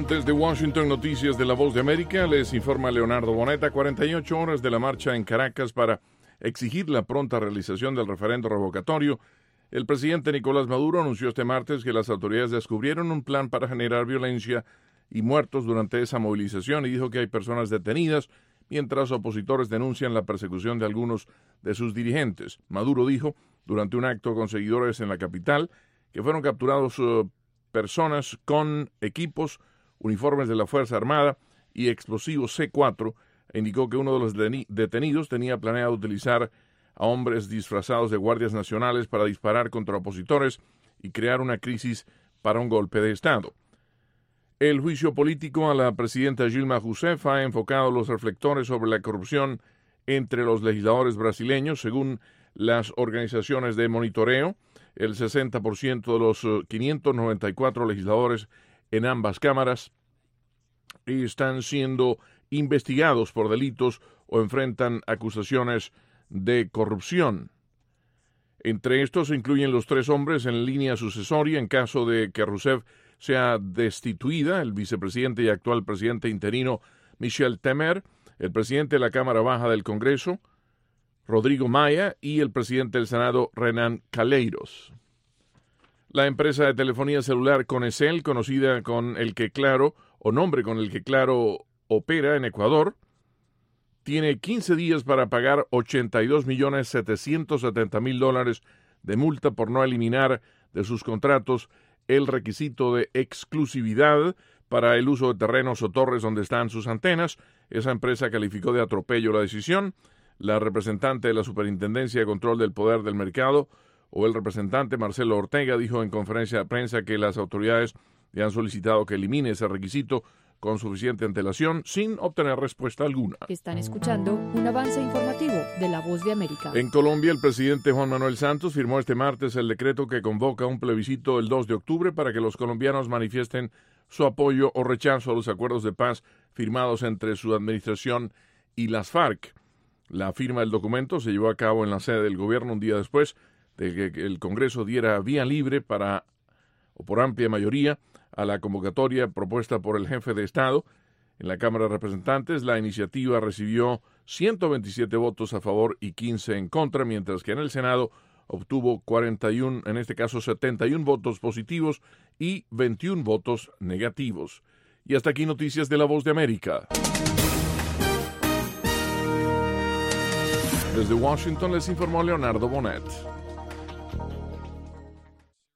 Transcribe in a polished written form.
Desde Washington, noticias de La Voz de América, les informa Leonardo Boneta. 48 horas de la marcha en Caracas para exigir la pronta realización del referendo revocatorio. El presidente Nicolás Maduro anunció este martes que las autoridades descubrieron un plan para generar violencia y muertos durante esa movilización y dijo que hay personas detenidas mientras opositores denuncian la persecución de algunos de sus dirigentes. Maduro dijo durante un acto con seguidores en la capital que fueron capturados personas con equipos, uniformes de la Fuerza Armada y explosivos C4, e indicó que uno de los detenidos tenía planeado utilizar a hombres disfrazados de guardias nacionales para disparar contra opositores y crear una crisis para un golpe de Estado. El juicio político a la presidenta Dilma Rousseff ha enfocado los reflectores sobre la corrupción entre los legisladores brasileños, según las organizaciones de monitoreo. El 60% de los 594 legisladores en ambas cámaras están siendo investigados por delitos o enfrentan acusaciones de corrupción. Entre estos se incluyen los 3 hombres en línea sucesoria en caso de que Rousseff sea destituida, el vicepresidente y actual presidente interino Michel Temer, el presidente de la Cámara Baja del Congreso, Rodrigo Maia, y el presidente del Senado, Renan Calheiros. La empresa de telefonía celular Conecel, conocida con el que Claro, o nombre con el que Claro opera en Ecuador, tiene 15 días para pagar $82.770.000 de multa por no eliminar de sus contratos el requisito de exclusividad para el uso de terrenos o torres donde están sus antenas. Esa empresa calificó de atropello la decisión. La representante de la Superintendencia de Control del Poder del Mercado, o el representante Marcelo Ortega, dijo en conferencia de prensa que las autoridades le han solicitado que elimine ese requisito con suficiente antelación sin obtener respuesta alguna. Están escuchando un avance informativo de La Voz de América. En Colombia, el presidente Juan Manuel Santos firmó este martes el decreto que convoca un plebiscito el 2 de octubre para que los colombianos manifiesten su apoyo o rechazo a los acuerdos de paz firmados entre su administración y las FARC. La firma del documento se llevó a cabo en la sede del gobierno un día después de que el Congreso diera vía libre por amplia mayoría a la convocatoria propuesta por el jefe de Estado. En la Cámara de Representantes, la iniciativa recibió 127 votos a favor y 15 en contra, mientras que en el Senado obtuvo 41, en este caso 71 votos positivos y 21 votos negativos. Y hasta aquí noticias de La Voz de América. Desde Washington les informó Leonardo Bonet.